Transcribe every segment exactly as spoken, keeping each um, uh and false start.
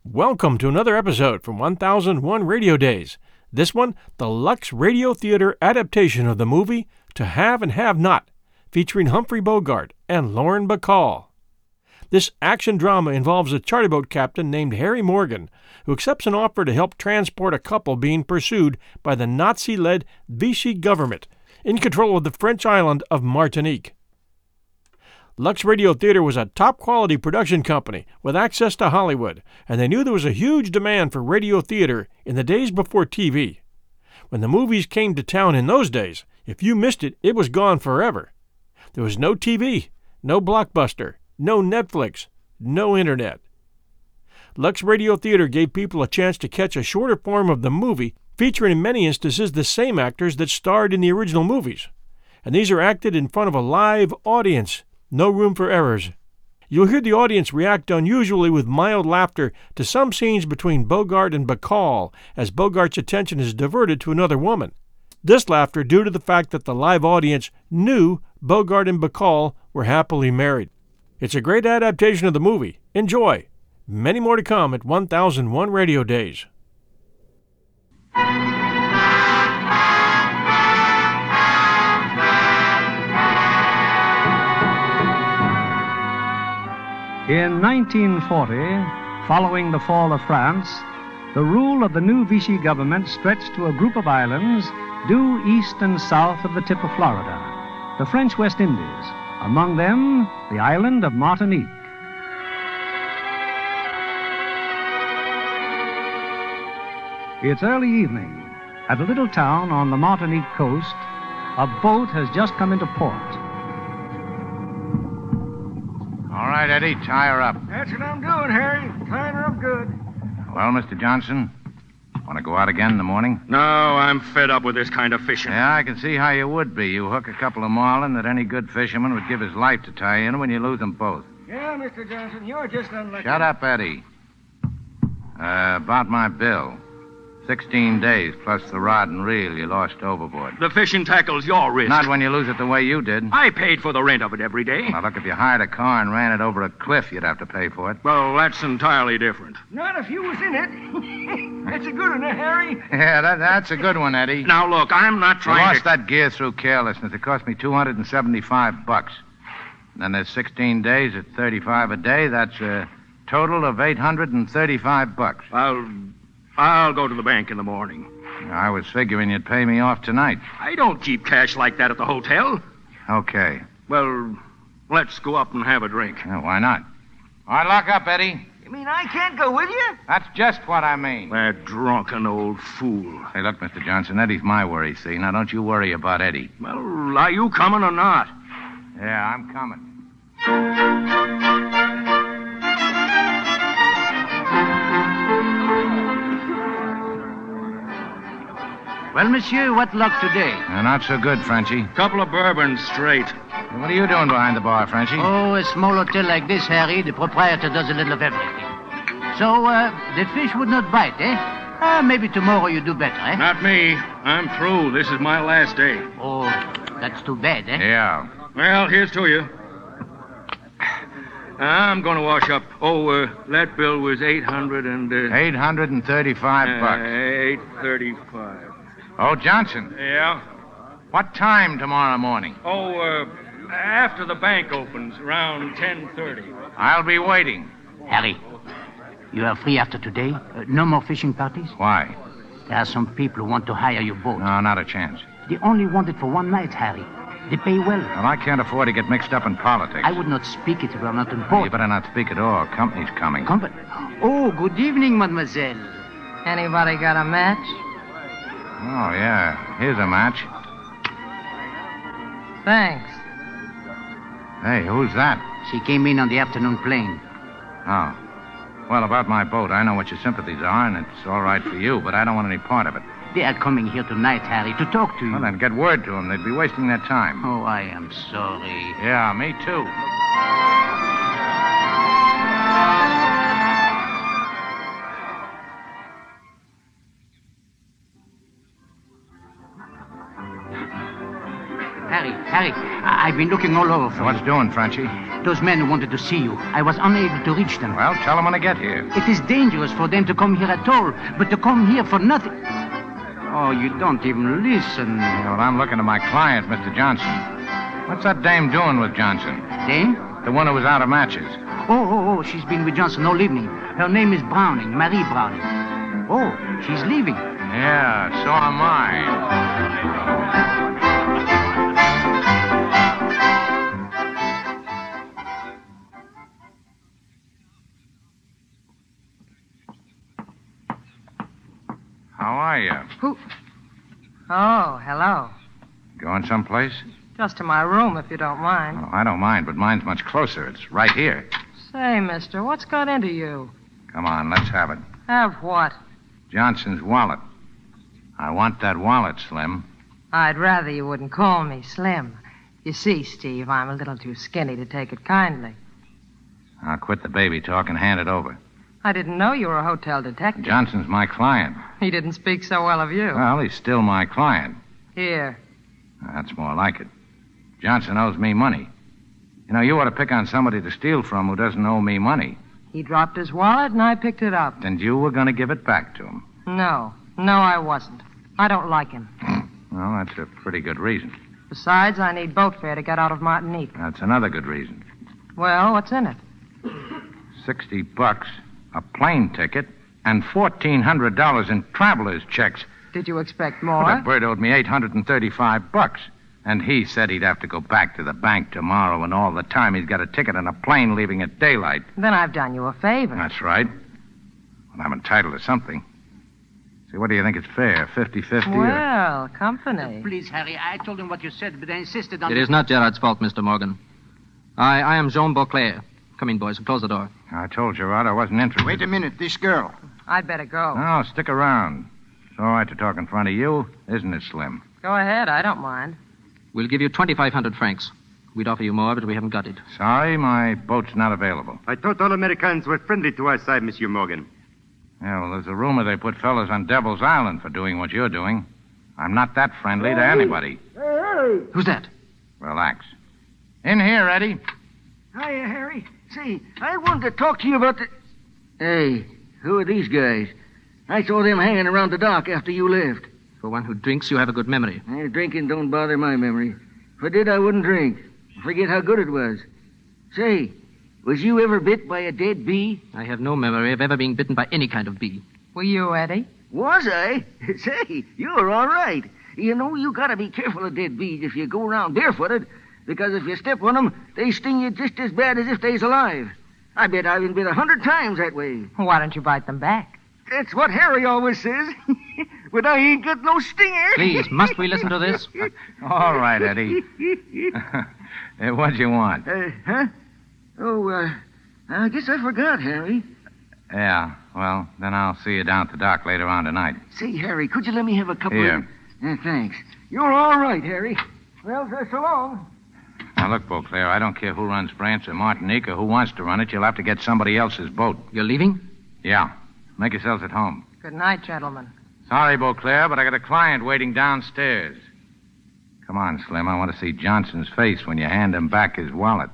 Welcome to another episode from one thousand one Radio Days. This one, the Lux Radio Theater adaptation of the movie To Have and Have Not, featuring Humphrey Bogart and Lauren Bacall. This action drama involves a charter boat captain named Harry Morgan, who accepts an offer to help transport a couple being pursued by the Nazi-led Vichy government in control of the French island of Martinique. Lux Radio Theater was a top-quality production company with access to Hollywood, and they knew there was a huge demand for radio theater in the days before T V. When the movies came to town in those days, if you missed it, it was gone forever. There was no T V, no Blockbuster, no Netflix, no Internet. Lux Radio Theater gave people a chance to catch a shorter form of the movie, featuring in many instances the same actors that starred in the original movies. And these are acted in front of a live audience. No room for errors. You'll hear the audience react unusually with mild laughter to some scenes between Bogart and Bacall as Bogart's attention is diverted to another woman. This laughter due to the fact that the live audience knew Bogart and Bacall were happily married. It's a great adaptation of the movie. Enjoy. Many more to come at one thousand one Radio Days. In nineteen forty, following the fall of France, the rule of the new Vichy government stretched to a group of islands due east and south of the tip of Florida, the French West Indies, among them the island of Martinique. It's early evening. At a little town on the Martinique coast, a boat has just come into port. All right, Eddie, tie her up. That's what I'm doing, Harry. Tying her up good. Well, Mister Johnson, want to go out again in the morning? No, I'm fed up with this kind of fishing. Yeah, I can see how you would be. You hook a couple of marlin that any good fisherman would give his life to tie in when you lose them both. Yeah, Mister Johnson, you're just unlucky. Shut up, Eddie. Uh, about my bill. Sixteen days plus the rod and reel you lost overboard. The fishing tackle's your risk. Not when you lose it the way you did. I paid for the rent of it every day. Now, look, if you hired a car and ran it over a cliff, you'd have to pay for it. Well, that's entirely different. Not if you was in it. That's a good one, eh, Harry? Yeah, that, that's a good one, Eddie. Now, look, I'm not You trying lost to... that gear through carelessness. It cost me two hundred seventy-five bucks. And then there's sixteen days at thirty-five a day. That's a total of eight hundred thirty-five bucks. I'll... I'll go to the bank in the morning. I was figuring you'd pay me off tonight. I don't keep cash like that at the hotel. Okay. Well, let's go up and have a drink. Yeah, why not? All right, lock up, Eddie. You mean I can't go with you? That's just what I mean. That drunken old fool. Hey, look, Mister Johnson, Eddie's my worry, see? Now, don't you worry about Eddie. Well, are you coming or not? Yeah, I'm coming. Well, monsieur, what luck today? Uh, not so good, Frenchie. Couple of bourbons straight. What are you doing behind the bar, Frenchie? Oh, a small hotel like this, Harry, the proprietor does a little of everything. So, uh, the fish would not bite, eh? Ah, maybe tomorrow you do better, eh? Not me. I'm through. This is my last day. Oh, that's too bad, eh? Yeah. Well, here's to you. I'm going to wash up. Oh, uh, that bill was eight hundred and... Uh, eight hundred thirty-five uh, bucks. eight thirty-five. Oh, Johnson, Yeah? what time tomorrow morning? Oh, uh, after the bank opens, around ten thirty. I'll be waiting. Harry, you are free after today? Uh, no more fishing parties? Why? There are some people who want to hire your boat. No, not a chance. They only want it for one night, Harry. They pay well. Well, I can't afford to get mixed up in politics. I would not speak it if it were not You important. better not speak at all. Company's coming. Company. Oh, good evening, mademoiselle. Anybody got a match? Oh, yeah. Here's a match. Thanks. Hey, who's that? She came in on the afternoon plane. Oh. Well, about my boat, I know what your sympathies are, and it's all right for you, but I don't want any part of it. They are coming here tonight, Harry, to talk to you. Well, then get word to them. They'd be wasting their time. Oh, I am sorry. Yeah, me too. Harry, Harry, I- I've been looking all over for What's you. doing, Frenchie? Those men wanted to see you. I was unable to reach them. Well, tell them when I get here. It is dangerous for them to come here at all, but to come here for nothing. Oh, you don't even listen. Yeah, well, I'm looking at my client, Mister Johnson. What's that dame doing with Johnson? Dame? The one who was out of matches. Oh, oh, oh, she's been with Johnson all evening. Her name is Browning, Marie Browning. Oh, she's leaving. Yeah, so am I. How are you? Who? Oh, hello. Going someplace? Just to my room, if you don't mind. Oh, I don't mind, but mine's much closer. It's right here. Say, mister, what's got into you? Come on, let's have it. Have what? Johnson's wallet. I want that wallet, Slim. I'd rather you wouldn't call me Slim. You see, Steve, I'm a little too skinny to take it kindly. I'll quit the baby talk and hand it over. I didn't know you were a hotel detective. Johnson's my client. He didn't speak so well of you. Well, he's still my client. Here. That's more like it. Johnson owes me money. You know, you ought to pick on somebody to steal from who doesn't owe me money. He dropped his wallet and I picked it up. And you were going to give it back to him. No. No, I wasn't. I don't like him. Well, that's a pretty good reason. Besides, I need boat fare to get out of Martinique. That's another good reason. Well, what's in it? Sixty bucks, a plane ticket, and fourteen hundred dollars in traveler's checks. Did you expect Well, more? that bird owed me eight hundred thirty-five bucks. And he said he'd have to go back to the bank tomorrow, and all the time he's got a ticket on a plane leaving at daylight. Then I've done you a favor. That's right. Well, I'm entitled to something. See, what do you think it's fair? fifty-fifty? Or... Well, company. Please, Harry, I told him what you said, but I insisted on... It is not Gerard's fault, Mister Morgan. I, I am Jean Beauclair. Come in, boys, and close the door. I told Gerard I wasn't interested. Wait a minute, this girl. I'd better go. No, stick around. It's all right to talk in front of you, isn't it, Slim? Go ahead, I don't mind. We'll give you twenty-five hundred francs. We'd offer you more, but we haven't got it. Sorry, my boat's not available. I thought all Americans were friendly to our side, Monsieur Morgan. Yeah, well, there's a rumor they put fellas on Devil's Island for doing what you're doing. I'm not that friendly to anybody. Who's that? Relax. In here, Eddie. Hiya, Harry. Say, I wanted to talk to you about the... Hey, who are these guys? I saw them hanging around the dock after you left. For one who drinks, you have a good memory. Eh, drinking don't bother my memory. If I did, I wouldn't drink. Forget how good it was. Say, was you ever bit by a dead bee? I have no memory of ever being bitten by any kind of bee. Were you, Eddie? Was I? Say, you're all right. You know, you gotta be careful of dead bees if you go around barefooted, because if you step on them, they sting you just as bad as if they's alive. I bet I've been bit a hundred times that way. Why don't you bite them back? That's what Harry always says. But I ain't got no stinger. Please, must we listen to this? All right, Eddie. Hey, what'd you want? Uh, huh? Oh, uh, I guess I forgot, Harry. Yeah, well, then I'll see you down at the dock later on tonight. Say, Harry, could you let me have a couple Here. of... Uh, thanks. You're all right, Harry. Well, uh, so long. Now, look, Beauclair, I don't care who runs France or Martinique or who wants to run it. You'll have to get somebody else's boat. You're leaving? Yeah. Make yourselves at home. Good night, gentlemen. Sorry, Beauclair, but I got a client waiting downstairs. Come on, Slim. I want to see Johnson's face when you hand him back his wallet.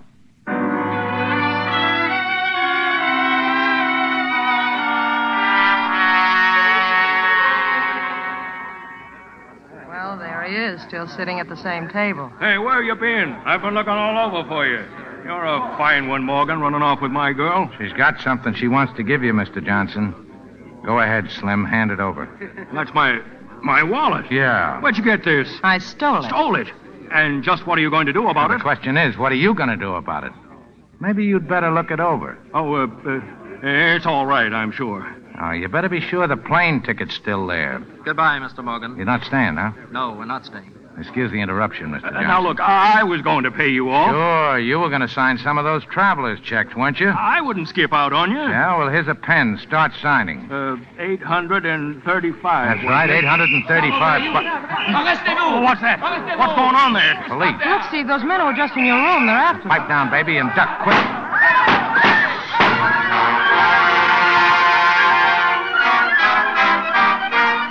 Well, there he is, still sitting at the same table. Hey, where you been? I've been looking all over for you. You're a fine one, Morgan, running off with my girl. She's got something she wants to give you, Mister Johnson. Go ahead, Slim. Hand it over. That's my... my wallet. Yeah. Where'd you get this? I stole it. Stole it. And just what are you going to do about The it? question is, what are you going to do about it? Maybe you'd better look it over. Oh, uh, uh, it's all right, I'm sure. Oh, you better be sure the plane ticket's still there. Goodbye, Mister Morgan. You're not staying, huh? No, we're not staying. Excuse the interruption, Mister Uh, Johnson. now, look, I was going to pay you off. Sure, you were going to sign some of those traveler's checks, weren't you? I wouldn't skip out on you. Yeah, well, here's a pen. Start signing. Uh, eight hundred thirty-five. That's right, eight hundred thirty-five bucks. Oh, what's that? What's going on there? Police. Look, Steve, those men who were just in your room, they're after Pipe down, baby, and duck quick.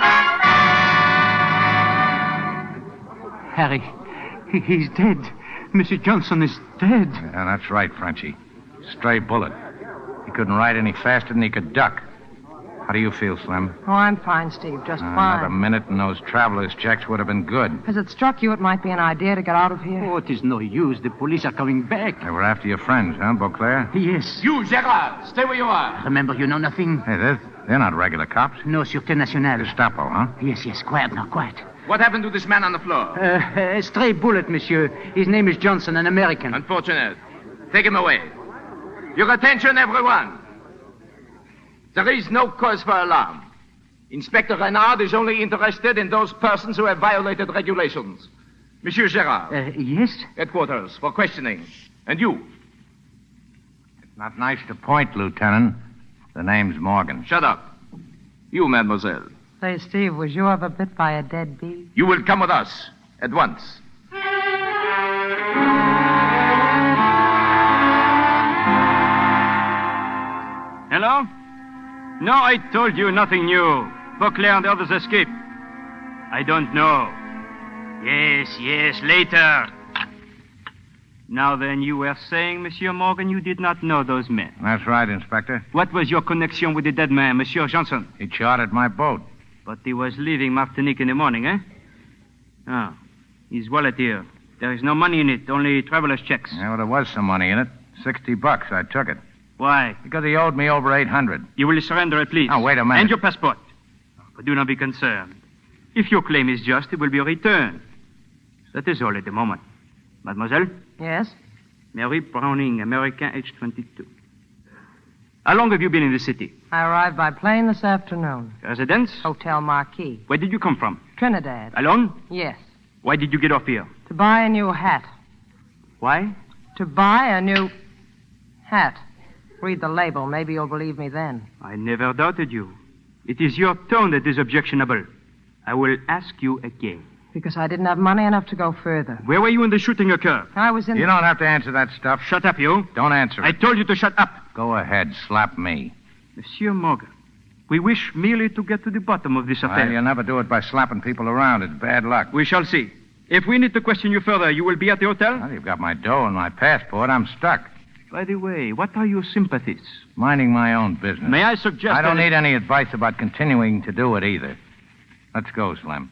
Harry, he- he's dead. Monsieur Johnson is dead. Yeah, that's right, Frenchie. Stray bullet. He couldn't ride any faster than he could duck. How do you feel, Slim? Oh, I'm fine, Steve. Just Uh, fine. Another minute and those traveler's checks would have been good. Has it struck you it might be an idea to get out of here? Oh, it is no use. The police are coming back. They were after your friends, huh, Beauclair? Yes. You, Gerard, stay where you are. Remember, you know nothing? Hey, they're, they're not regular cops. No, Sûreté Nationale. Gestapo, huh? Yes, yes, quiet now, quiet. What happened to this man on the floor? Uh, a stray bullet, monsieur. His name is Johnson, an American. Unfortunate. Take him away. Your attention, everyone. There is no cause for alarm. Inspector Renard is only interested in those persons who have violated regulations. Monsieur Gerard. Uh, yes? Headquarters for questioning. And you? It's not nice to point, Lieutenant. The name's Morgan. Shut up. You, mademoiselle. Say, Steve, was you ever bit by a dead bee? You will come with us at once. Hello? No, I told you nothing new. Beauclair and the others escaped. I don't know. Yes, yes, later. Now then, you were saying, Monsieur Morgan, you did not know those men. That's right, Inspector. What was your connection with the dead man, Monsieur Johnson? He chartered my boat. But he was leaving Martinique in the morning, eh? Ah, his wallet here. There is no money in it, only traveler's checks. Yeah, well, there was some money in it. Sixty bucks. I took it. Why? Because he owed me over eight hundred. You will surrender it, please. Now, wait a minute. And your passport. But do not be concerned. If your claim is just, it will be returned. That is all at the moment. Mademoiselle? Yes? Mary Browning, American, age twenty-two. How long have you been in the city? I arrived by plane this afternoon. Residence? Hotel Marquis. Where did you come from? Trinidad. Alone? Yes. Why did you get off here? To buy a new hat. Why? To buy a new hat. Read the label. Maybe you'll believe me then. I never doubted you. It is your tone that is objectionable. I will ask you again. Because I didn't have money enough to go further. Where were you when the shooting occurred? I was in... You don't have to answer that stuff. Shut up, you. Don't answer I it. told you to shut up. Go ahead. Slap me. Monsieur Morgan, we wish merely to get to the bottom of this affair. Well, you never do it by slapping people around. It's bad luck. We shall see. If we need to question you further, you will be at the hotel? Well, you've got my dough and my passport. I'm stuck. By the way, what are your sympathies? Minding my own business. May I suggest I don't that... need any advice about continuing to do it either. Let's go, Slim.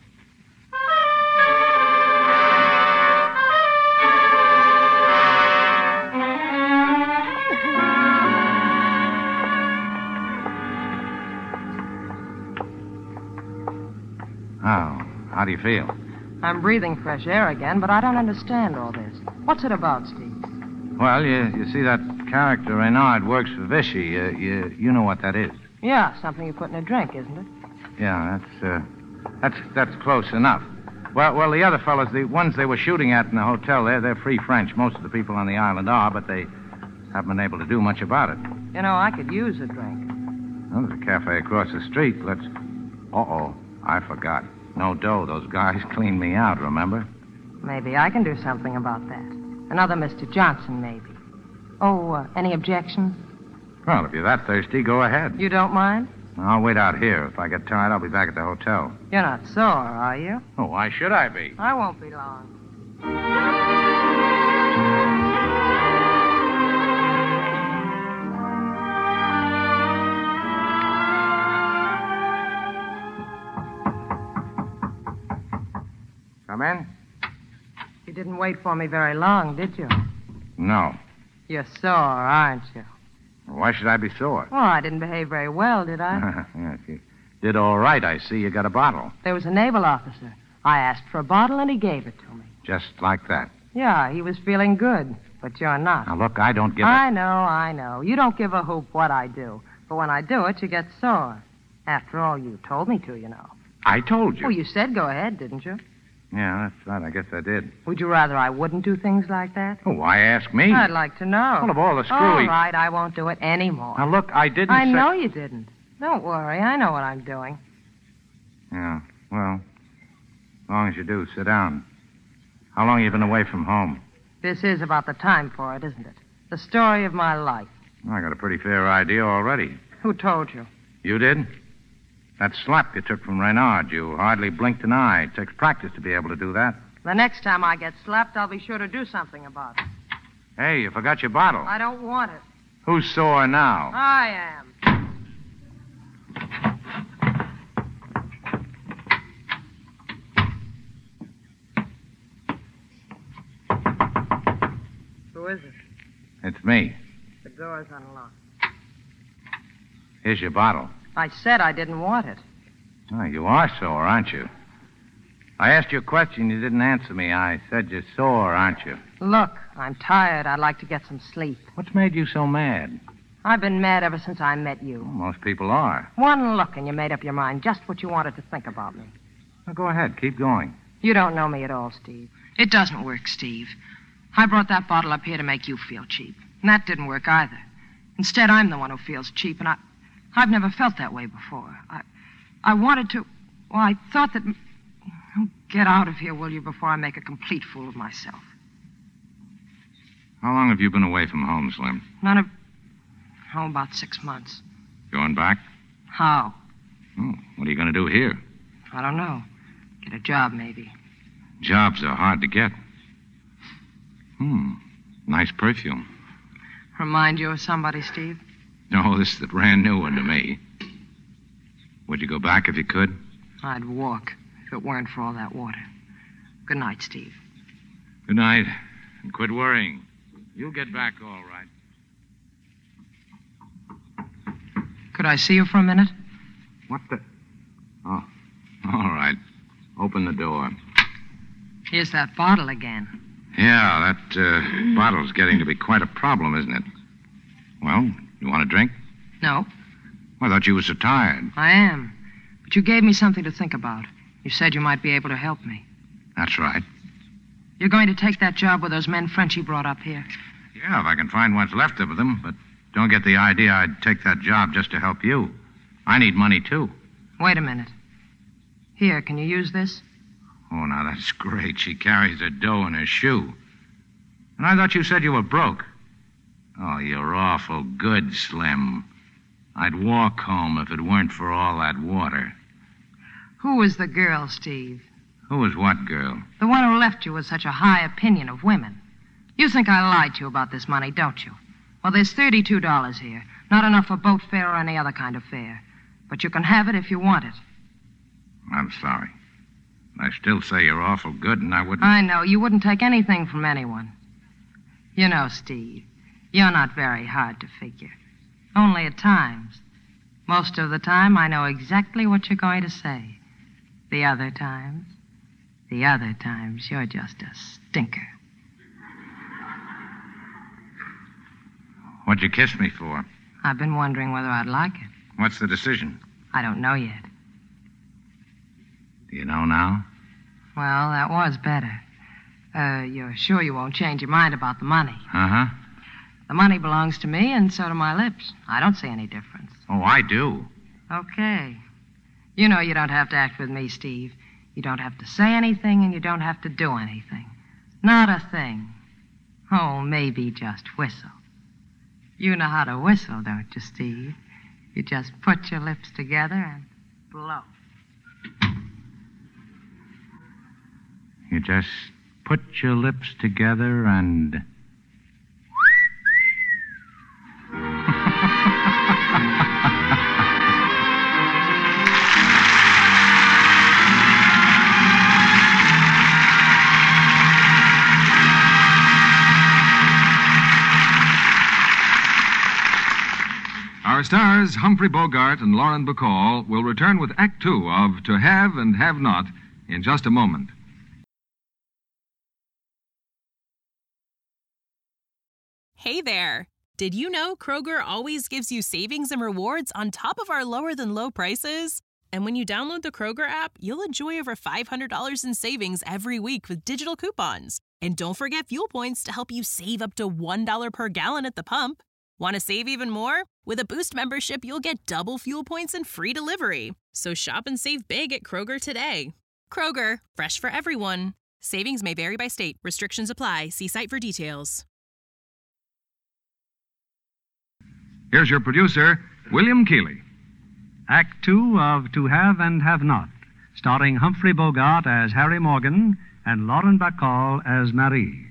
Oh, how do you feel? I'm breathing fresh air again, but I don't understand all this. What's it about, Steve? Well, you, you see, that character Renard works for Vichy. Uh, you, you know what that is. Yeah, something you put in a drink, isn't it? Yeah, that's, uh, that's, that's close enough. Well, well, the other fellows, the ones they were shooting at in the hotel there, they're free French. Most of the people on the island are, but they haven't been able to do much about it. You know, I could use a drink. Well, there's a cafe across the street. Let's... Uh-oh, I forgot. No dough. Those guys cleaned me out, remember? Maybe I can do something about that. Another Mister Johnson, maybe. Oh, uh, any objections? Well, if you're that thirsty, go ahead. You don't mind? I'll wait out here. If I get tired, I'll be back at the hotel. You're not sore, are you? Oh, why should I be? I won't be long. Come in? You didn't wait for me very long, did you? No. You're sore, aren't you? Why should I be sore? Well, I didn't behave very well, did I? Yes, you did all right. I see you got a bottle. There was a naval officer. I asked for a bottle, and he gave it to me. Just like that. Yeah, he was feeling good, but you're not. Now, look, I don't give I a... know, I know. You don't give a hoop what I do. But when I do it, you get sore. After all, you told me to, you know. I told you. Well, you said go ahead, didn't you? Yeah, that's right. I guess I did. Would you rather I wouldn't do things like that? Oh, why ask me? I'd like to know. Well, of all the All screwy... right, I won't do it anymore. Now, look, I didn't I say... know you didn't. Don't worry. I know what I'm doing. Yeah, well, as long as you do, sit down. How long have you been away from home? This is about the time for it, isn't it? The story of my life. I got a pretty fair idea already. Who told you? You did? That slap you took from Renard, you hardly blinked an eye. It takes practice to be able to do that. The next time I get slapped, I'll be sure to do something about it. Hey, you forgot your bottle. I don't want it. Who's sore now? I am. Who is it? It's me. The door's unlocked. Here's your bottle. I said I didn't want it. Oh, you are sore, aren't you? I asked you a question. You didn't answer me. I said you're sore, aren't you? Look, I'm tired. I'd like to get some sleep. What's made you so mad? I've been mad ever since I met you. Well, most people are. One look and you made up your mind just what you wanted to think about me. Well, go ahead. Keep going. You don't know me at all, Steve. It doesn't work, Steve. I brought that bottle up here to make you feel cheap. And that didn't work either. Instead, I'm the one who feels cheap, and I, I've never felt that way before. I, I wanted to... Well, I thought that... Oh, get out of here, will you, before I make a complete fool of myself. How long have you been away from home, Slim? None of... Oh, about six months. Going back? How? Oh, what are you going to do here? I don't know. Get a job, maybe. Jobs are hard to get. Hmm. Nice perfume. Remind you of somebody, Steve? No, this is the brand new one to me. Would you go back if you could? I'd walk if it weren't for all that water. Good night, Steve. Good night. And quit worrying. You'll get back all right. Could I see you for a minute? What the... Oh, all right. Open the door. Here's that bottle again. Yeah, that uh, bottle's getting to be quite a problem, isn't it? Well, you want a drink? No. I thought you were so tired. I am. But you gave me something to think about. You said you might be able to help me. That's right. You're going to take that job with those men Frenchie brought up here? Yeah, if I can find what's left of them, but don't get the idea I'd take that job just to help you. I need money, too. Wait a minute. Here, can you use this? Oh, now, that's great. She carries her dough in her shoe. And I thought you said you were broke. Oh, you're awful good, Slim. I'd walk home if it weren't for all that water. Who was the girl, Steve? Who was what girl? The one who left you with such a high opinion of women. You think I lied to you about this money, don't you? Well, there's thirty-two dollars here. Not enough for boat fare or any other kind of fare. But you can have it if you want it. I'm sorry. I still say you're awful good, and I wouldn't... I know. You wouldn't take anything from anyone. You know, Steve, you're not very hard to figure. Only at times. Most of the time, I know exactly what you're going to say. The other times... The other times, you're just a stinker. What'd you kiss me for? I've been wondering whether I'd like it. What's the decision? I don't know yet. Do you know now? Well, that was better. Uh, you're sure you won't change your mind about the money? Uh-huh. The money belongs to me, and so do my lips. I don't see any difference. Oh, I do. Okay. You know you don't have to act with me, Steve. You don't have to say anything, and you don't have to do anything. Not a thing. Oh, maybe just whistle. You know how to whistle, don't you, Steve? You just put your lips together and blow. You just put your lips together and... Our stars, Humphrey Bogart and Lauren Bacall, will return with Act Two of To Have and Have Not in just a moment. Hey there! Did you know Kroger always gives you savings and rewards on top of our lower-than-low prices? And when you download the Kroger app, you'll enjoy over five hundred dollars in savings every week with digital coupons. And don't forget fuel points to help you save up to one dollar per gallon at the pump. Want to save even more? With a Boost membership, you'll get double fuel points and free delivery. So shop and save big at Kroger today. Kroger, fresh for everyone. Savings may vary by state. Restrictions apply. See site for details. Here's your producer, William Keeley. Act Two of To Have and Have Not, starring Humphrey Bogart as Harry Morgan and Lauren Bacall as Marie.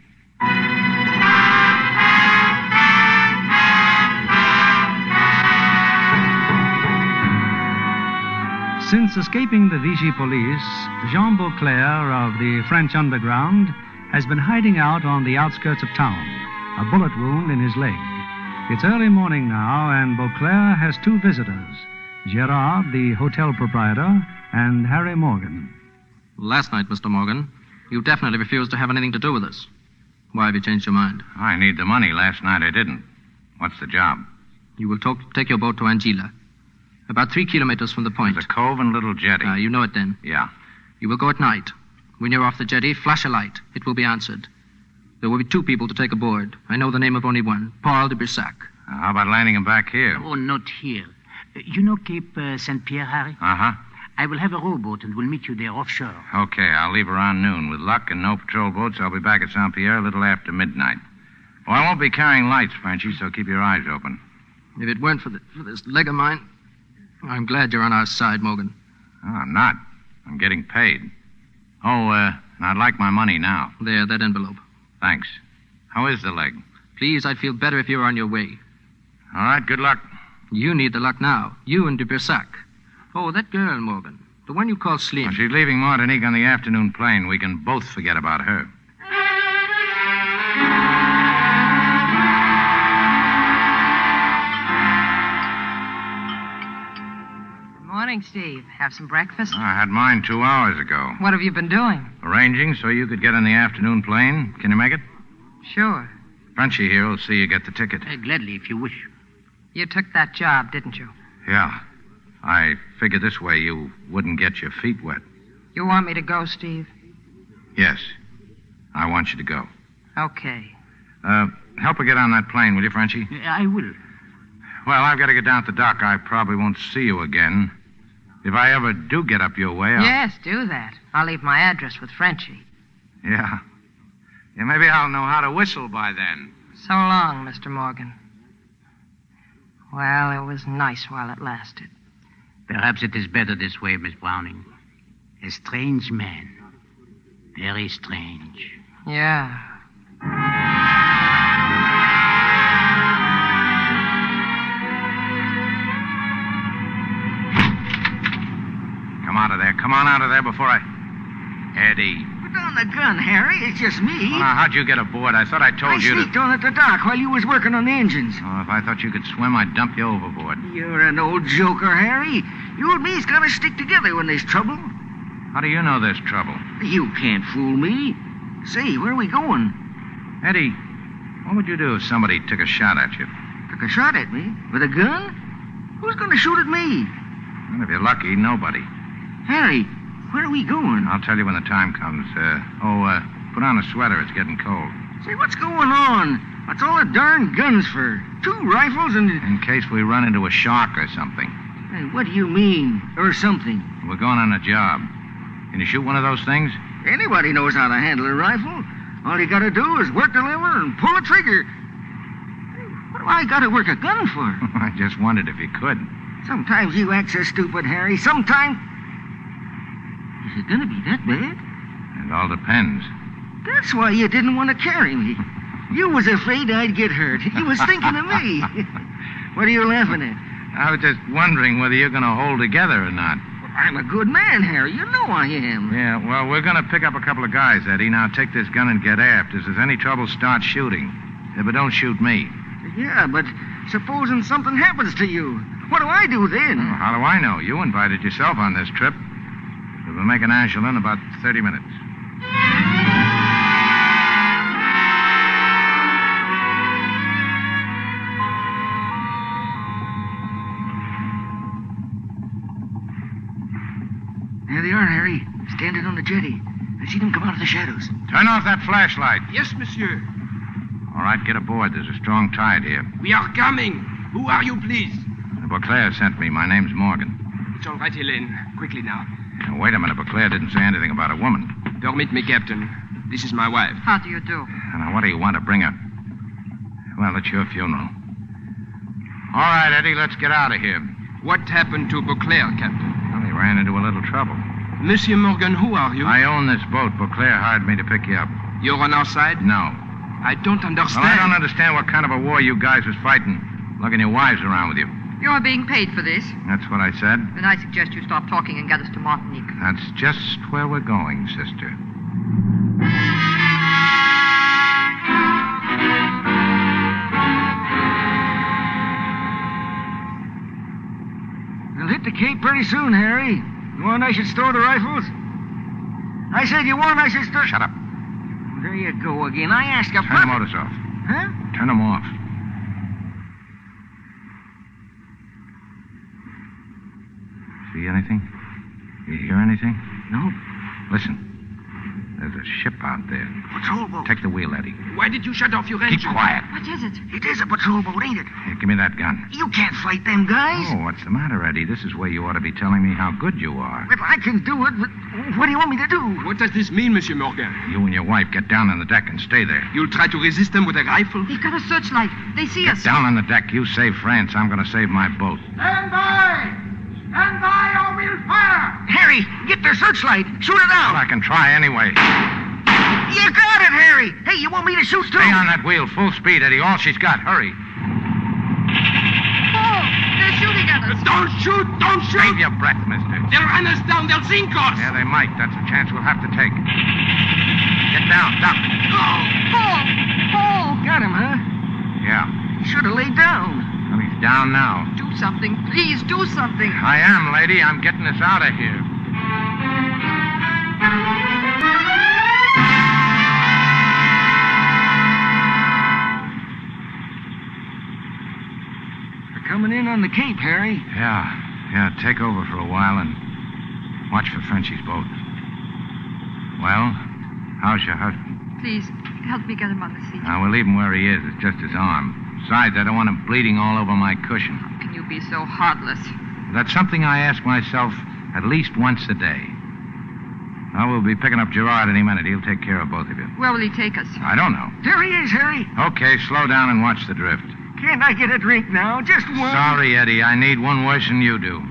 Since escaping the Vichy police, Jean Beauclair of the French underground has been hiding out on the outskirts of town, a bullet wound in his leg. It's early morning now, and Beauclair has two visitors, Gerard, the hotel proprietor, and Harry Morgan. Last night, Mister Morgan, you definitely refused to have anything to do with us. Why have you changed your mind? I need the money. Last night I didn't. What's the job? You will talk, take your boat to Angela, about three kilometers from the point. There's a cove and little jetty. Uh, you know it then. Yeah. You will go at night. When you're off the jetty, flash a light. It will be answered. There will be two people to take aboard. I know the name of only one, Paul de Brissac. Uh, how about landing him back here? Oh, not here. Uh, you know Cape uh, Saint Pierre, Harry? Uh-huh. I will have a rowboat and will meet you there offshore. Okay, I'll leave around noon. With luck and no patrol boats, I'll be back at Saint Pierre a little after midnight. Oh, I won't be carrying lights, Frenchy, so keep your eyes open. If it weren't for, the, for this leg of mine, I'm glad you're on our side, Morgan. Oh, I'm not. I'm getting paid. Oh, uh, I'd like my money now. There, that envelope. Thanks. How is the leg? Please, I'd feel better if you were on your way. All right, good luck. You need the luck now. You and de Brissac. Oh, that girl, Morgan. The one you call Slim. Well, she's leaving Martinique on the afternoon plane. We can both forget about her. Morning, Steve. Have some breakfast? I had mine two hours ago. What have you been doing? Arranging so you could get on the afternoon plane. Can you make it? Sure. Frenchie here will see you get the ticket. Uh, gladly, if you wish. You took that job, didn't you? Yeah. I figured this way you wouldn't get your feet wet. You want me to go, Steve? Yes. I want you to go. Okay. Uh, help her get on that plane, will you, Frenchie? Uh, I will. Well, I've got to get down to the dock. I probably won't see you again. If I ever do get up your way, I'll... Yes, do that. I'll leave my address with Frenchie. Yeah. Yeah, maybe I'll know how to whistle by then. So long, Mister Morgan. Well, it was nice while it lasted. Perhaps it is better this way, Miss Browning. A strange man. Very strange. Yeah. Come out of there. Come on out of there before I... Eddie. Put down the gun, Harry. It's just me. Well, now, how'd you get aboard? I thought I told I you to... sneaked on at the dock while you was working on the engines. Oh, if I thought you could swim, I'd dump you overboard. You're an old joker, Harry. You and me's gotta stick together when there's trouble. How do you know there's trouble? You can't fool me. Say, where are we going? Eddie, what would you do if somebody took a shot at you? Took a shot at me? With a gun? Who's gonna shoot at me? Well, if you're lucky, nobody. Harry, where are we going? I'll tell you when the time comes. Uh, oh, uh, put on a sweater. It's getting cold. Say, what's going on? What's all the darn guns for? Two rifles and... In case we run into a shark or something. Hey, what do you mean, or something? We're going on a job. Can you shoot one of those things? Anybody knows how to handle a rifle. All you gotta do is work the lever and pull the trigger. What do I gotta work a gun for? I just wondered if you could. Sometimes you act so stupid, Harry. Sometimes... Is it gonna be that bad? It all depends. That's why you didn't want to carry me. You was afraid I'd get hurt. You was thinking of me. What are you laughing at? I was just wondering whether you're going to hold together or not. Well, I'm a good man, Harry. You know I am. Yeah, well, we're going to pick up a couple of guys, Eddie. Now take this gun and get aft. If there's any trouble, start shooting. Yeah, but don't shoot me. Yeah, but supposing something happens to you, what do I do then? Oh, how do I know? You invited yourself on this trip. We'll make an Angela in about thirty minutes. There they are, Harry. Standing on the jetty. I see them come out of the shadows. Turn off that flashlight. Yes, monsieur. All right, get aboard. There's a strong tide here. We are coming. Who are you, please? Beauclair sent me. My name's Morgan. It's all right, Helene. Quickly now. Now, wait a minute. Beauclair didn't say anything about a woman. Permit me, Captain. This is my wife. How do you do? Now, what do you want to bring her? Well, it's your funeral. All right, Eddie, let's get out of here. What happened to Beauclair, Captain? Well, he ran into a little trouble. Monsieur Morgan, who are you? I own this boat. Beauclair hired me to pick you up. You're on our side? No. I don't understand. Well, I don't understand what kind of a war you guys was fighting. Lugging your wives around with you. You're being paid for this. That's what I said. Then I suggest you stop talking and get us to Martinique. That's just where we're going, sister. We'll hit the Cape pretty soon, Harry. You want I should store the rifles? I said you want I should store... Shut up. There you go again. I asked you... Turn the motors off. Huh? Turn them off. See anything? You hear anything? No. Listen. There's a ship out there. Patrol boat. Take the wheel, Eddie. Why did you shut off your engine? Keep quiet. What is it? It is a patrol boat, ain't it? Here, give me that gun. You can't fight them guys. Oh, what's the matter, Eddie? This is where you ought to be telling me how good you are. Well, I can do it, but what do you want me to do? What does this mean, Monsieur Morgan? You and your wife get down on the deck and stay there. You'll try to resist them with a rifle? He's got a searchlight. They see Get us. down on the deck. You save France. I'm going to save my boat. Stand by! Stand by or we'll fire! Harry, get their searchlight. Shoot it out. Well, I can try anyway. You got it, Harry. Hey, you want me to shoot too? Stay on that wheel. Full speed, Eddie. All she's got. Hurry. Oh, they're shooting at us. Don't shoot! Don't shoot! Save your breath, mister. They'll run us down. They'll sink us. Yeah, they might. That's a chance we'll have to take. Get down. Duck. Oh, Paul! Paul! Got him, huh? Yeah. Should have laid down. Well, he's down now. Do something. Please, do something. I am, lady. I'm getting us out of here. They're coming in on the Cape, Harry. Yeah. Yeah, take over for a while and watch for Frenchie's boat. Well, how's your husband? Please, help me get him on the seat. Now, we'll leave him where he is. It's just his arm. Besides, I don't want him bleeding all over my cushion. How can you be so heartless? That's something I ask myself at least once a day. Now, we'll be picking up Gerard any minute. He'll take care of both of you. Where will he take us? I don't know. There he is, Harry. Okay, slow down and watch the drift. Can't I get a drink now? Just one. Sorry, Eddie. I need one worse than you do.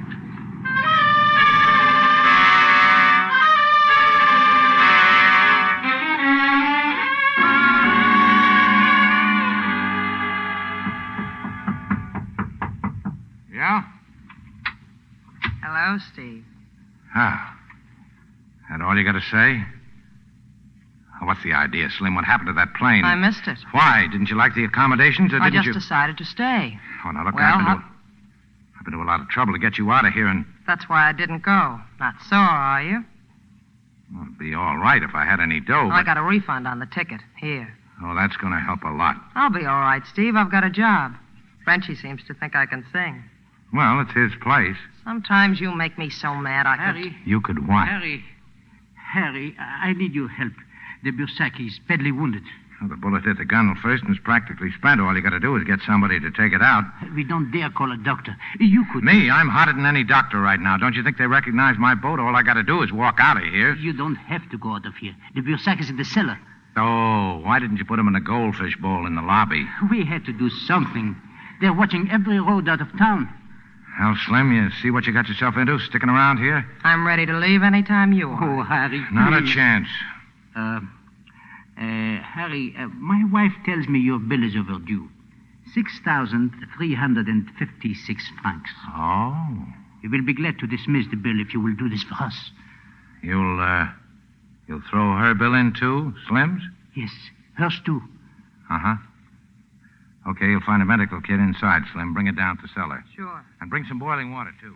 Yeah? Hello, Steve. Ah. That all you got to say? Oh, what's the idea, Slim? What happened to that plane? I missed it. Why? Didn't you like the accommodations, or I didn't just you... decided to stay. Oh, now look, Well, I've, been how- to... I've been to a lot of trouble to get you out of here, and That's why I didn't go. Not sore, are you? well, it'd be all right if I had any dough. I But... got a refund on the ticket. Here. Oh, that's going to help a lot. I'll be all right, Steve. I've got a job. Frenchie seems to think I can sing. Well, it's his place. Sometimes you make me so mad I could... Harry. You could what? Harry. Harry, I I need your help. De Bursac is badly wounded. Well, the bullet hit the gun first and is practically spent. All you got to do is get somebody to take it out. We don't dare call a doctor. You could. Me? I'm hotter than any doctor right now. Don't you think they recognize my boat? All I got to do is walk out of here. You don't have to go out of here. De Bursac is in the cellar. Oh, why didn't you put him in a goldfish bowl in the lobby? We had to do something. They're watching every road out of town. Hell, Slim, you see what you got yourself into sticking around here? I'm ready to leave any time you are. Oh, Harry, Not a please. chance. Uh, uh, Harry, uh, my wife tells me your bill is overdue. six thousand three hundred fifty-six francs. Oh. We will be glad to dismiss the bill if you will do this for us. You'll, uh, you'll throw her bill in too, Slim's? Yes, hers too. Uh-huh. Okay, you'll find a medical kit inside, Slim. Bring it down to the cellar. Sure. And bring some boiling water, too.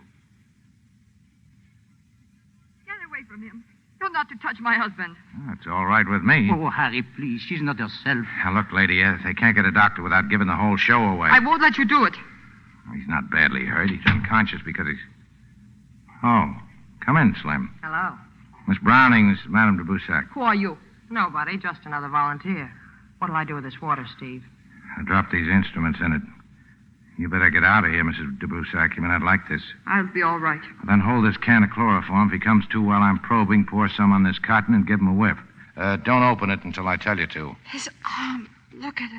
Get away from him. You're not to touch my husband. That's all right with me. Oh, Harry, please. She's not herself. Now, look, lady, uh, they can't get a doctor without giving the whole show away. I won't let you do it. He's not badly hurt. He's unconscious because he's... Oh, come in, Slim. Hello. Miss Browning, this is Madame de Boussac. Who are you? Nobody, just another volunteer. What'll I do with this water, Steve? I dropped these instruments in it. You better get out of here, Missus de Boussac. You may not like this. I'll be all right. Then hold this can of chloroform. If he comes to while I'm probing, pour some on this cotton and give him a whiff. Uh, don't open it until I tell you to. His arm. Look at it.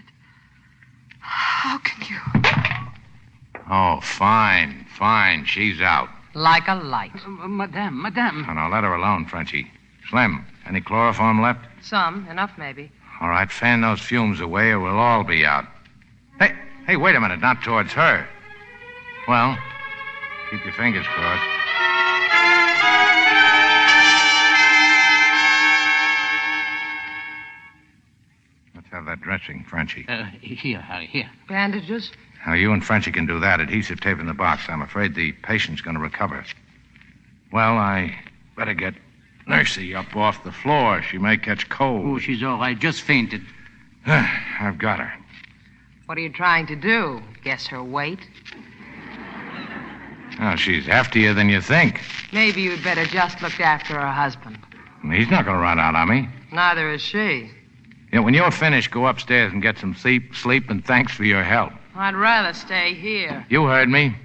How can you? Oh, fine, fine. She's out. Like a light. Uh, madame, madame. Oh, now, let her alone, Frenchie. Slim, any chloroform left? Some. Enough, maybe. All right, fan those fumes away or we'll all be out. Hey, hey, wait a minute. Not towards her. Well, keep your fingers crossed. Let's have that dressing, Frenchie. Uh, here, Harry, here. Bandages? Now, you and Frenchie can do that. Adhesive tape in the box. I'm afraid the patient's going to recover. Well, I better get Nursey up off the floor. She may catch cold. Oh, she's all right. Just fainted. I've got her. What are you trying to do? Guess her weight? Oh, she's heftier than you think. Maybe you'd better just look after her husband. He's not going to run out on me. Neither is she. Yeah, when you're finished, go upstairs and get some sleep, sleep, and thanks for your help. I'd rather stay here. You heard me.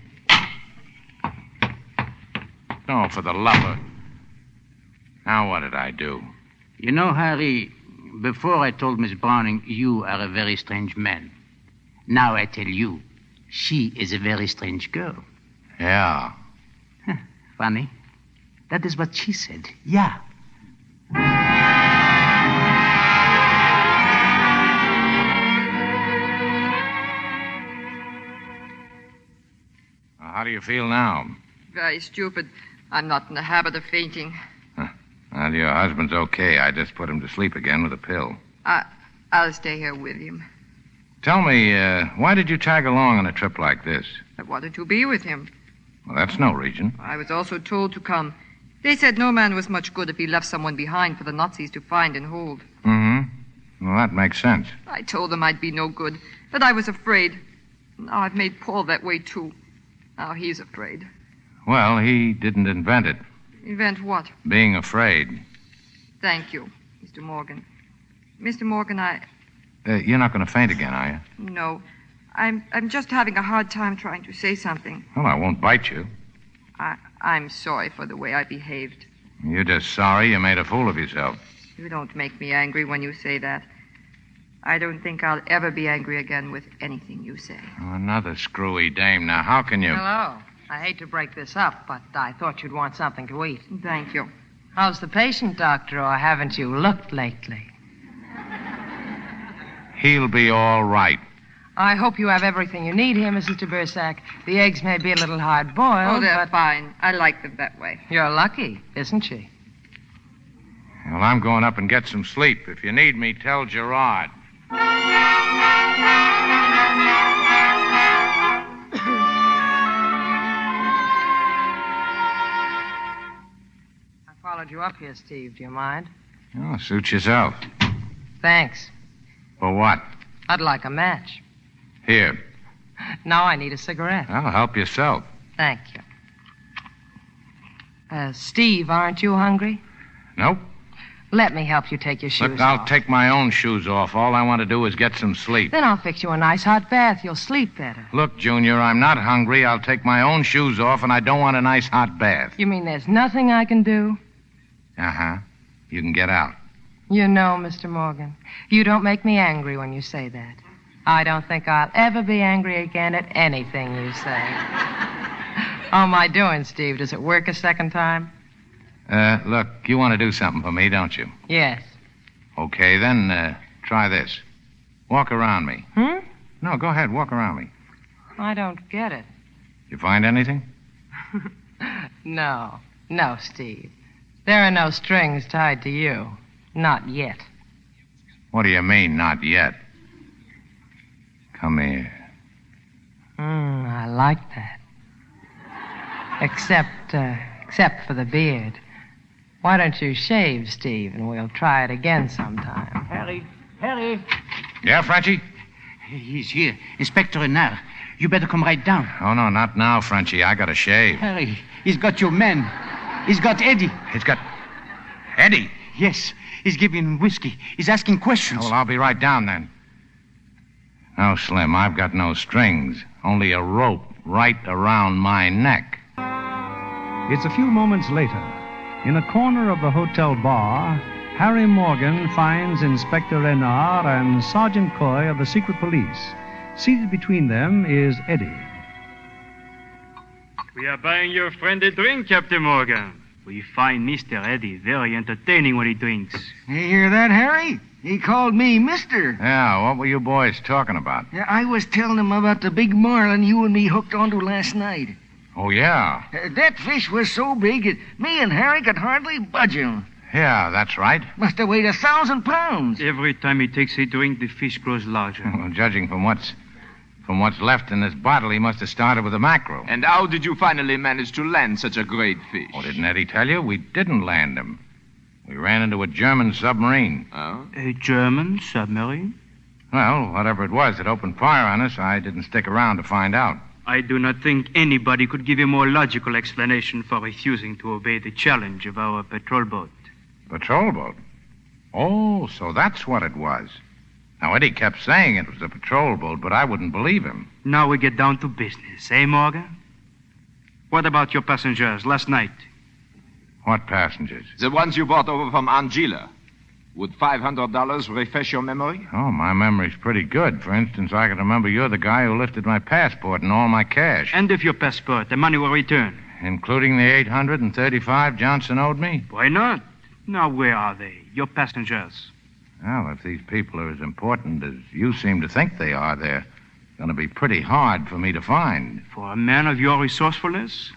Oh, for the love of... Now, what did I do? You know, Harry, before I told Miss Browning you are a very strange man. Now I tell you, she is a very strange girl. Yeah. Huh, funny. That is what she said. Yeah. How do you feel now? Very stupid. I'm not in the habit of fainting. Huh. Well, your husband's okay. I just put him to sleep again with a pill. I, I'll stay here with him. Tell me, uh, why did you tag along on a trip like this? I wanted to be with him. Well, that's no reason. I was also told to come. They said no man was much good if he left someone behind for the Nazis to find and hold. Mm-hmm. Well, that makes sense. I told them I'd be no good, that I was afraid. Now I've made Paul that way, too. Now he's afraid. Well, he didn't invent it. Invent what? Being afraid. Thank you, Mister Morgan. Mister Morgan, I... Uh, you're not going to faint again, are you? No. I'm I'm just having a hard time trying to say something. Well, I won't bite you. I, I'm sorry for the way I behaved. You're just sorry you made a fool of yourself. You don't make me angry when you say that. I don't think I'll ever be angry again with anything you say. Oh, another screwy dame. Now, how can you... Hello. I hate to break this up, but I thought you'd want something to eat. Thank you. How's the patient, Doctor, or haven't you looked lately? He'll be all right. I hope you have everything you need here, Missus de Bersac. The eggs may be a little hard-boiled, Oh, they're but... fine. I like them that way. You're lucky, isn't she? Well, I'm going up and get some sleep. If you need me, tell Gerard. I followed you up here, Steve. Do you mind? Oh, suit yourself. Thanks. For what? I'd like a match. Here. Now I need a cigarette. Well, help yourself. Thank you. Uh, Steve, aren't you hungry? Nope. Let me help you take your shoes Look, I'll off. take my own shoes off. All I want to do is get some sleep. Then I'll fix you a nice hot bath. You'll sleep better. Look, Junior, I'm not hungry. I'll take my own shoes off, and I don't want a nice hot bath. You mean there's nothing I can do? Uh-huh. You can get out. You know, Mister Morgan, you don't make me angry when you say that. I don't think I'll ever be angry again at anything you say. How am I doing, Steve? Does it work a second time? Uh, look, you want to do something for me, don't you? Yes. Okay, then, uh, try this. Walk around me. Hmm? No, go ahead, walk around me. I don't get it. You find anything? No. No, Steve. There are no strings tied to you. Not yet. What do you mean, not yet? Come here. Hmm, I like that. Except, uh, except for the beard. Why don't you shave, Steve, and we'll try it again sometime. Harry, Harry. Yeah, Frenchie? He's here. Inspector Renard. You better come right down. Oh, no, not now, Frenchie. I gotta shave. Harry, he's got your men. He's got Eddie. He's got... Eddie? Yes. He's giving him whiskey. He's asking questions. Oh, well, I'll be right down then. No, Slim, I've got no strings. Only a rope right around my neck. It's a few moments later. In a corner of the hotel bar, Harry Morgan finds Inspector Renard and Sergeant Coy of the secret police. Seated between them is Eddie. We are buying your friend a drink, Captain Morgan. We find Mister Eddie very entertaining when he drinks. You hear that, Harry? He called me Mister. Yeah, what were you boys talking about? Yeah, I was telling him about the big marlin you and me hooked onto last night. Oh, yeah. Uh, that fish was so big that me and Harry could hardly budge him. Yeah, that's right. Must have weighed a thousand pounds. Every time he takes a drink, the fish grows larger. Well, judging from what's from what's left in this bottle, he must have started with a mackerel. And how did you finally manage to land such a great fish? Oh, didn't Eddie tell you? We didn't land him. We ran into a German submarine. Oh? A German submarine? Well, whatever it was that opened fire on us, I didn't stick around to find out. I do not think anybody could give a more logical explanation for refusing to obey the challenge of our patrol boat. Patrol boat? Oh, so that's what it was. Now, Eddie kept saying it was a patrol boat, but I wouldn't believe him. Now we get down to business, eh, Morgan? What about your passengers last night? What passengers? The ones you brought over from Angela. Would five hundred dollars refresh your memory? Oh, my memory's pretty good. For instance, I can remember you're the guy who lifted my passport and all my cash. And if your passport, the money will return. Including the eight hundred thirty-five Johnson owed me? Why not? Now, where are they, your passengers? Well, if these people are as important as you seem to think they are, they're going to be pretty hard for me to find. For a man of your resourcefulness?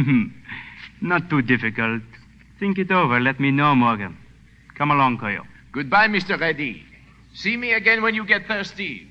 Not too difficult. Think it over. Let me know, Morgan. Come along, Coyo. Goodbye, Mister Reddy. See me again when you get thirsty.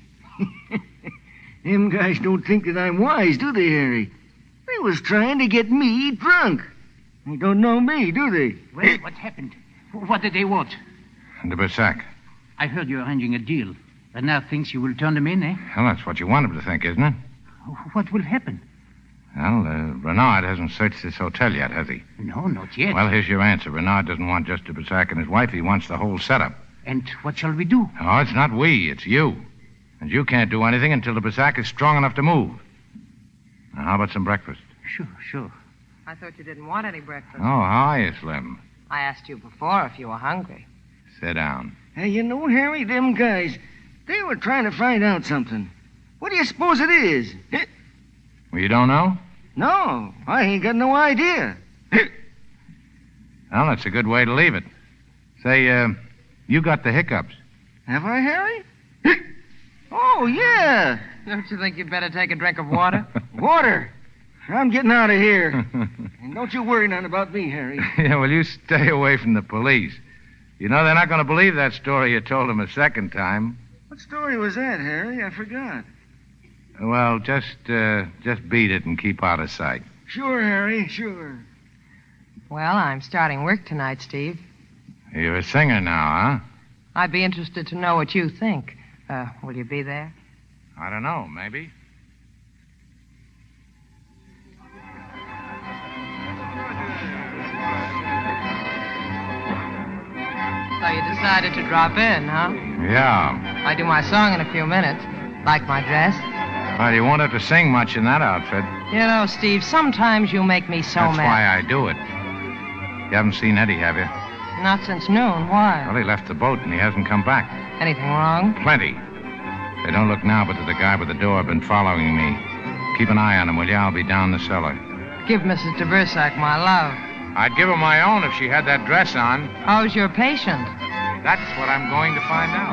Them guys don't think that I'm wise, do they, Harry? They was trying to get me drunk. They don't know me, do they? Well, what happened? What did they want? De Bersac. I heard you're arranging a deal. Renard thinks you will turn them in, eh? Well, that's what you want him to think, isn't it? What will happen? Well, uh, Renard hasn't searched this hotel yet, has he? No, not yet. Well, here's your answer. Renard doesn't want just de Bersac and his wife. He wants the whole setup. And what shall we do? Oh, it's not we. It's you. And you can't do anything until de Bersac is strong enough to move. Now, how about some breakfast? Sure, sure. I thought you didn't want any breakfast. Oh, how are you, Slim? I asked you before if you were hungry. Sit down. Hey, you know, Harry, them guys, they were trying to find out something. What do you suppose it is? Well, you don't know? No, I ain't got no idea. Well, that's a good way to leave it. Say, uh, you got the hiccups. Have I, Harry? Oh, yeah. Don't you think you'd better take a drink of water? Water? I'm getting out of here. And don't you worry none about me, Harry. Yeah, well, you stay away from the police. You know, they're not going to believe that story you told them a second time. What story was that, Harry? I forgot. Well, just, uh, just beat it and keep out of sight. Sure, Harry, sure. Well, I'm starting work tonight, Steve. You're a singer now, huh? I'd be interested to know what you think. Uh, will you be there? I don't know, maybe. So you decided to drop in, huh? Yeah. I do my song in a few minutes. Like my dress? Well, you won't have to sing much in that outfit. You know, Steve, sometimes you make me so That's mad. why I do it. You haven't seen Eddie, have you? Not since noon. Why? Well, he left the boat and he hasn't come back. Anything wrong? Plenty. Hey, don't look now, but there's a guy by the door been following me. Keep an eye on him, will you? I'll be down the cellar. Give Missus de Bersac my love. I'd give her my own if she had that dress on. How's your patient? That's what I'm going to find out.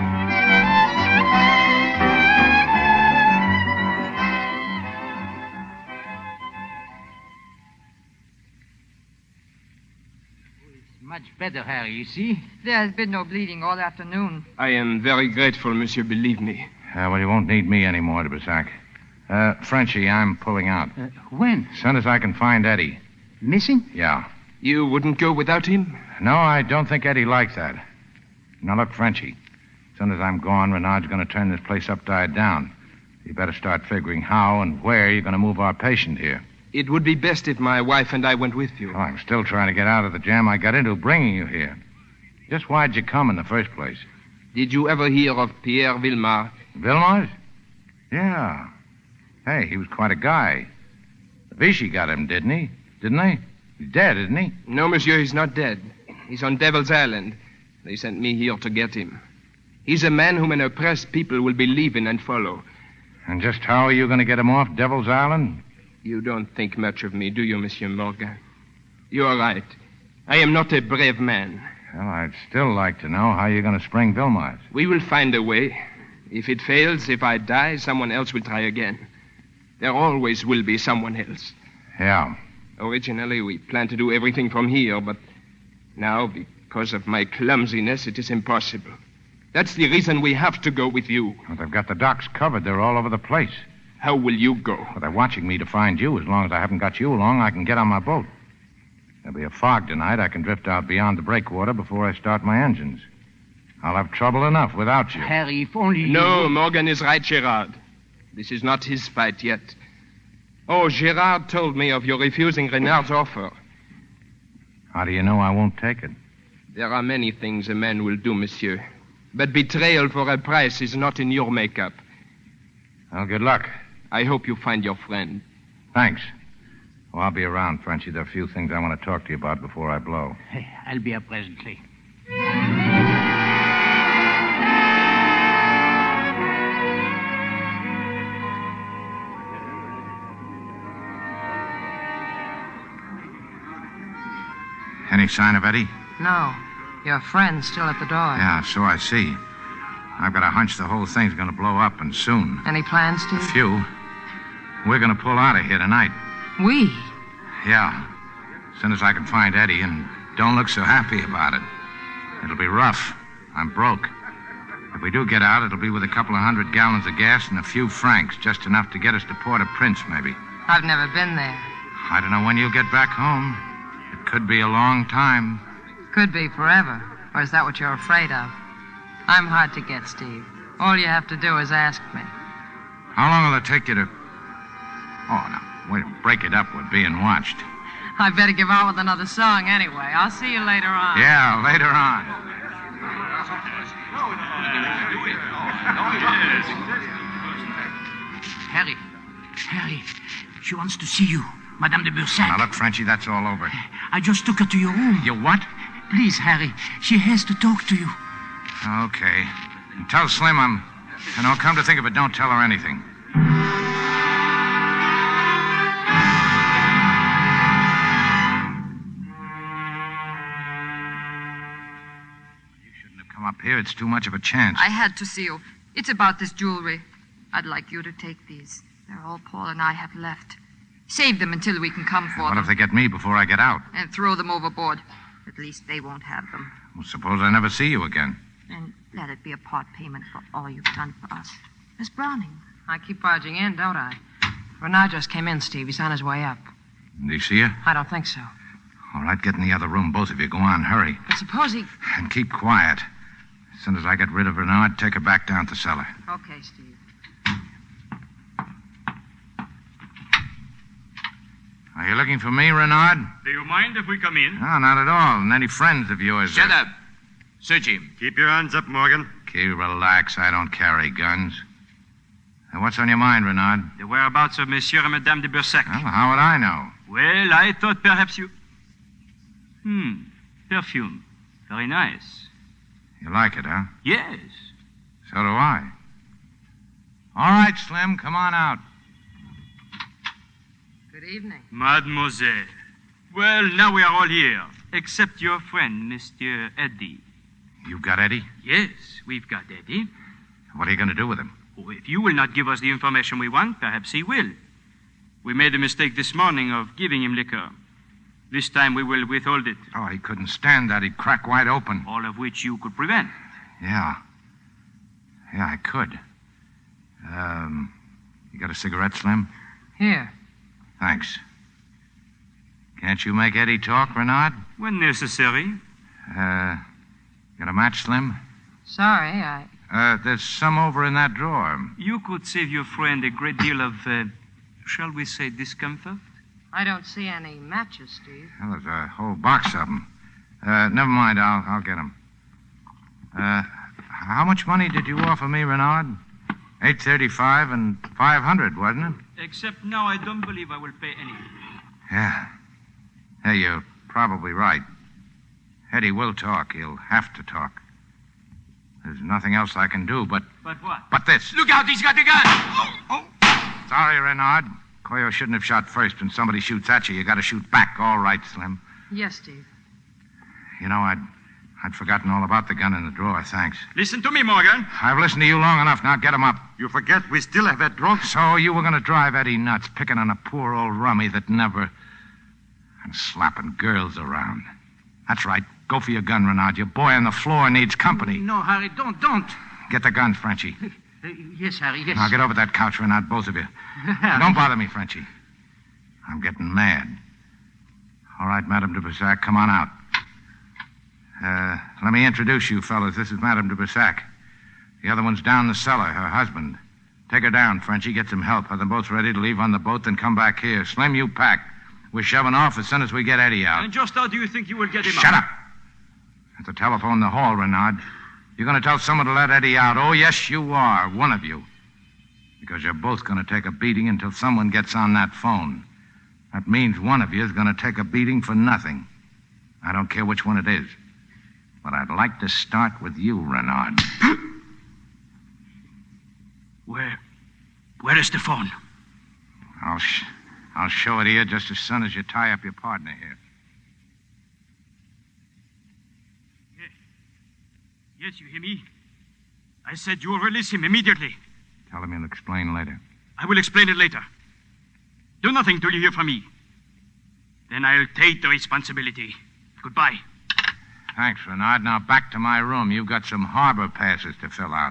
Much better, Harry, you see? There has been no bleeding all afternoon. I am very grateful, monsieur, believe me. Uh, well, you won't need me anymore, de Bersac. Uh, Frenchie, I'm pulling out. Uh, when? As soon as I can find Eddie. Missing? Yeah. You wouldn't go without him? No, I don't think Eddie likes that. Now, look, Frenchie. As soon as I'm gone, Renard's going to turn this place upside down. You better start figuring how and where you're going to move our patient here. It would be best if my wife and I went with you. Oh, I'm still trying to get out of the jam I got into bringing you here. Just why'd you come in the first place? Did you ever hear of Pierre Villemar? Villemar? Yeah. Hey, he was quite a guy. Vichy got him, didn't he? Didn't they? He's dead, isn't he? No, monsieur, he's not dead. He's on Devil's Island. They sent me here to get him. He's a man whom an oppressed people will believe in and follow. And just how are you going to get him off Devil's Island? You don't think much of me, do you, Monsieur Morgan? You are right. I am not a brave man. Well, I'd still like to know how you're going to spring Vilmars. We will find a way. If it fails, if I die, someone else will try again. There always will be someone else. Yeah. Originally, we planned to do everything from here, but now, because of my clumsiness, it is impossible. That's the reason we have to go with you. Well, they've got the docks covered. They're all over the place. How will you go? Well, they're watching me to find you. As long as I haven't got you along, I can get on my boat. There'll be a fog tonight. I can drift out beyond the breakwater before I start my engines. I'll have trouble enough without you. Harry, if only you... No, Morgan is right, Gerard. This is not his fight yet. Oh, Gerard told me of your refusing Renard's offer. How do you know I won't take it? There are many things a man will do, monsieur. But betrayal for a price is not in your makeup. Well, good luck. I hope you find your friend. Thanks. Well, I'll be around, Frenchy. There are a few things I want to talk to you about before I blow. Hey, I'll be up presently. Any sign of Eddie? No. Your friend's still at the door. Yeah, so I see. I've got a hunch the whole thing's going to blow up, and soon. Any plans, Steve? A few. We're going to pull out of here tonight. We? Yeah. As soon as I can find Eddie, and don't look so happy about it. It'll be rough. I'm broke. If we do get out, it'll be with a couple of hundred gallons of gas and a few francs, just enough to get us to Port-au-Prince, maybe. I've never been there. I don't know when you'll get back home. It could be a long time. Could be forever. Or is that what you're afraid of? I'm hard to get, Steve. All you have to do is ask me. How long will it take you to... Oh, now, wait, break it up. We're being watched. I better give out with another song anyway. I'll see you later on. Yeah, later on. Harry. Harry. She wants to see you. Madame de Bursac. Now, look, Frenchy, that's all over. I just took her to your room. You what? Please, Harry. She has to talk to you. Okay. And tell Slim I'm... And I'll come to think of it, don't tell her anything. You shouldn't have come up here. It's too much of a chance. I had to see you. It's about this jewelry. I'd like you to take these. They're all Paul and I have left. Save them until we can come for What them. if they get me before I get out? And throw them overboard. At least they won't have them. Well, suppose I never see you again. And let it be a part payment for all you've done for us. Miss Browning. I keep barging in, don't I? Renard just came in, Steve. He's on his way up. Did he see you? I don't think so. All right, get in the other room, both of you. Go on, hurry. But suppose he... And keep quiet. As soon as I get rid of Renard, take her back down to the cellar. Okay, Steve. Are you looking for me, Renard? Do you mind if we come in? No, not at all. And any friends of yours... Shut are... up. Search him. Keep your hands up, Morgan. Okay, relax. I don't carry guns. Now, what's on your mind, Renard? The whereabouts of Monsieur and Madame de Bursac. Well, how would I know? Well, I thought perhaps you... Hmm. Perfume. Very nice. You like it, huh? Yes. So do I. All right, Slim, come on out. Good evening. Mademoiselle. Well, now we are all here, except your friend, Mister Eddie. You've got Eddie? Yes, we've got Eddie. What are you going to do with him? Oh, if you will not give us the information we want, perhaps he will. We made a mistake this morning of giving him liquor. This time we will withhold it. Oh, he couldn't stand that. He'd crack wide open. All of which you could prevent. Yeah. Yeah, I could. Um, you got a cigarette, Slim? Here. Thanks. Can't you make Eddie talk, Renard? When necessary. Uh, got a match, Slim? Sorry, I... Uh, there's some over in that drawer. You could save your friend a great deal of, uh, shall we say, discomfort? I don't see any matches, Steve. Well, there's a whole box of them. Uh, never mind, I'll, I'll get them. Uh, how much money did you offer me, Renard? eight thirty-five and five hundred, wasn't it? Except now I don't believe I will pay anything. Yeah. Hey, you're probably right. Eddie will talk. He'll have to talk. There's nothing else I can do but... But what? But this. Look out, he's got a gun! Oh, oh. Sorry, Renard. Coyo shouldn't have shot first. When somebody shoots at you, you gotta shoot back. All right, Slim. Yes, Steve. You know, I'd I'd forgotten all about the gun in the drawer, thanks. Listen to me, Morgan. I've listened to you long enough. Now get him up. You forget we still have that drunk. So you were gonna drive Eddie nuts, picking on a poor old rummy that never... and slapping girls around. That's right. Go for your gun, Renard. Your boy on the floor needs company. No, Harry, don't, don't. Get the gun, Frenchie. Uh, yes, Harry, yes. Now get over that couch, Renard, both of you. Don't bother me, Frenchie. I'm getting mad. All right, Madame de Bersac, come on out. Uh, let me introduce you, fellas. This is Madame de Bersac. The other one's down the cellar, her husband. Take her down, Frenchie. Get some help. Have them both ready to leave on the boat, then come back here. Slim, you pack. We're shoving off as soon as we get Eddie out. And just how do you think you will get him out? Shut up! At the telephone in the hall, Renard. You're going to tell someone to let Eddie out. Oh, yes, you are. One of you. Because you're both going to take a beating until someone gets on that phone. That means one of you is going to take a beating for nothing. I don't care which one it is. But I'd like to start with you, Renard. Where... where is the phone? I'll, sh- I'll show it here just as soon as you tie up your partner here. Yes, you hear me? I said you will release him immediately. Tell him you'll explain later. I will explain it later. Do nothing till you hear from me. Then I'll take the responsibility. Goodbye. Thanks, Renard. Now back to my room. You've got some harbor passes to fill out.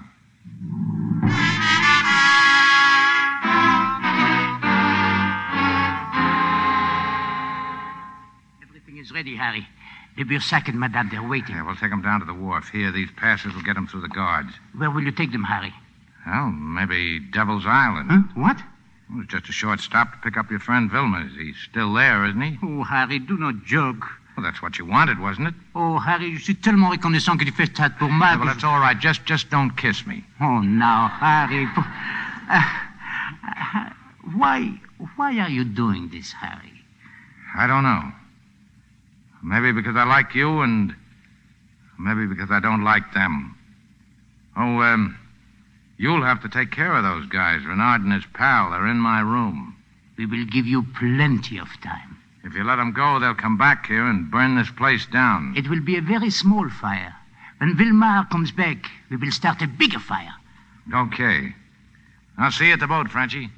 Everything is ready, Harry. De Bersac and Madame, they're waiting. Yeah, we'll take them down to the wharf. Here, these passes will get them through the guards. Where will you take them, Harry? Well, maybe Devil's Island. Huh? What? Well, it's just a short stop to pick up your friend Vilmers. He's still there, isn't he? Oh, Harry, do not joke. Well, that's what you wanted, wasn't it? Oh, Harry, je suis tellement reconnaissant que tu fais ça pour moi. Yeah, well, that's all right. Just, just don't kiss me. Oh, now, Harry. Uh, uh, why, why are you doing this, Harry? I don't know. Maybe because I like you, and maybe because I don't like them. Oh, um, you'll have to take care of those guys. Renard and his pal, they're in my room. We will give you plenty of time. If you let them go, they'll come back here and burn this place down. It will be a very small fire. When Vilmar comes back, we will start a bigger fire. Okay. I'll see you at the boat, Frenchie.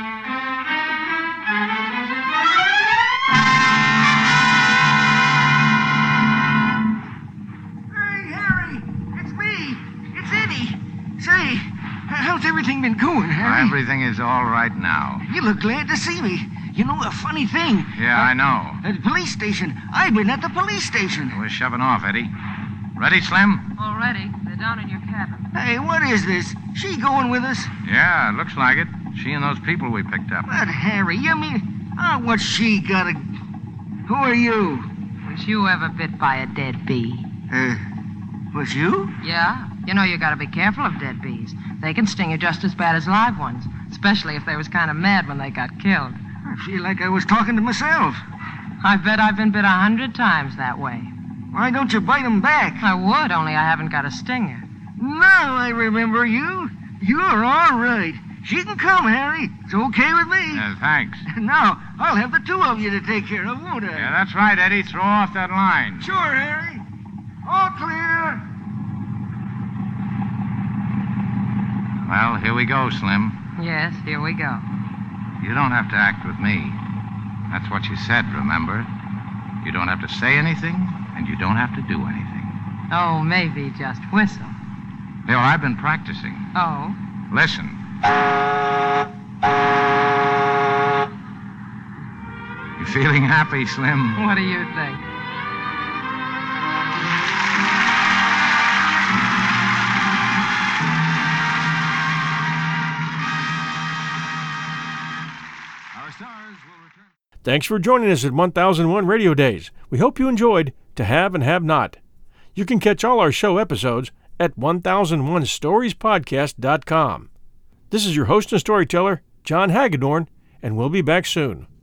Say, how's everything been going, Harry? Everything is all right now. You look glad to see me. You know, a funny thing. Yeah, uh, I know. At the police station. I've been at the police station. We're shoving off, Eddie. Ready, Slim? Already. They're down in your cabin. Hey, what is this? She going with us? Yeah, it looks like it. She and those people we picked up. But, Harry, you mean... Oh, what's she got to... Who are you? Was you ever bit by a dead bee? Uh, was you? Yeah. You know, you gotta be careful of dead bees. They can sting you just as bad as live ones, especially if they was kind of mad when they got killed. I feel like I was talking to myself. I bet I've been bit a hundred times that way. Why don't you bite them back? I would, only I haven't got a stinger. Now I remember you. You're all right. She can come, Harry. It's okay with me. Yeah, thanks. Now, I'll have the two of you to take care of, won't I? Yeah, that's right, Eddie. Throw off that line. Sure, Harry. All clear. Well, here we go, Slim. Yes, here we go. You don't have to act with me. That's what you said, remember? You don't have to say anything, and you don't have to do anything. Oh, maybe just whistle. Bill, I've been practicing. Oh? Listen. You feeling happy, Slim? What do you think? Thanks for joining us at one thousand one Radio Days. We hope you enjoyed To Have and Have Not. You can catch all our show episodes at one thousand one stories podcast dot com. This is your host and storyteller, John Hagedorn, and we'll be back soon.